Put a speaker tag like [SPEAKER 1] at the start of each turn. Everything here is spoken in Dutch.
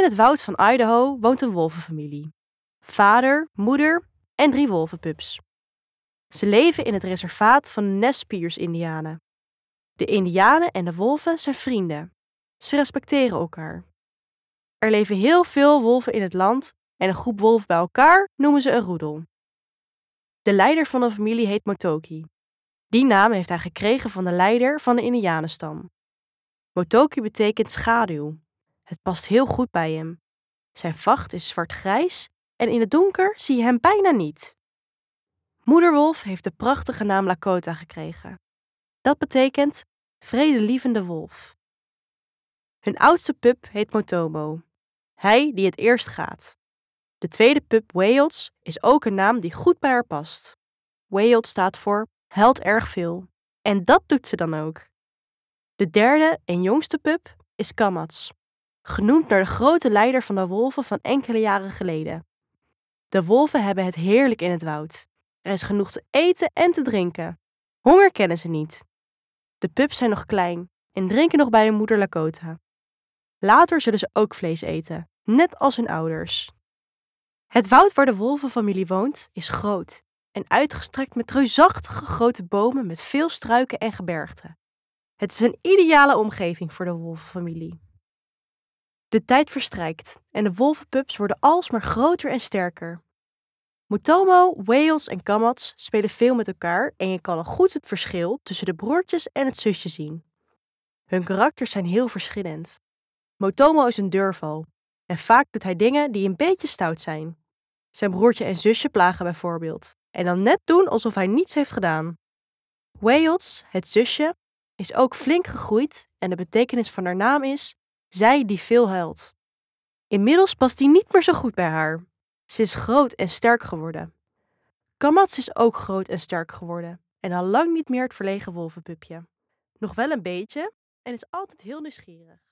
[SPEAKER 1] In het woud van Idaho woont een wolvenfamilie. Vader, moeder en 3 wolvenpups. Ze leven in het reservaat van de Nez Perce-Indianen. De Indianen en de wolven zijn vrienden. Ze respecteren elkaar. Er leven heel veel wolven in het land en een groep wolven bij elkaar noemen ze een roedel. De leider van de familie heet Motoki. Die naam heeft hij gekregen van de leider van de Indianenstam. Motoki betekent schaduw. Het past heel goed bij hem. Zijn vacht is zwart-grijs en in het donker zie je hem bijna niet. Moederwolf heeft de prachtige naam Lakota gekregen. Dat betekent vredelievende wolf. Hun oudste pup heet Motomo. Hij die het eerst gaat. De tweede pup Weyot is ook een naam die goed bij haar past. Weyot staat voor huilt erg veel. En dat doet ze dan ook. De derde en jongste pup is Kamats, genoemd naar de grote leider van de wolven van enkele jaren geleden. De wolven hebben het heerlijk in het woud. Er is genoeg te eten en te drinken. Honger kennen ze niet. De pups zijn nog klein en drinken nog bij hun moeder Lakota. Later zullen ze ook vlees eten, net als hun ouders. Het woud waar de wolvenfamilie woont is groot en uitgestrekt met reusachtige grote bomen met veel struiken en gebergten. Het is een ideale omgeving voor de wolvenfamilie. De tijd verstrijkt en de wolvenpups worden alsmaar groter en sterker. Motomo, Weyot en Kamats spelen veel met elkaar en je kan al goed het verschil tussen de broertjes en het zusje zien. Hun karakters zijn heel verschillend. Motomo is een deurval en vaak doet hij dingen die een beetje stout zijn. Zijn broertje en zusje plagen bijvoorbeeld en dan net doen alsof hij niets heeft gedaan. Weyot, het zusje, is ook flink gegroeid en de betekenis van haar naam is zij die veel huilt. Inmiddels past die niet meer zo goed bij haar. Ze is groot en sterk geworden. Kamats is ook groot en sterk geworden en al lang niet meer het verlegen wolvenpupje. Nog wel een beetje en is altijd heel nieuwsgierig.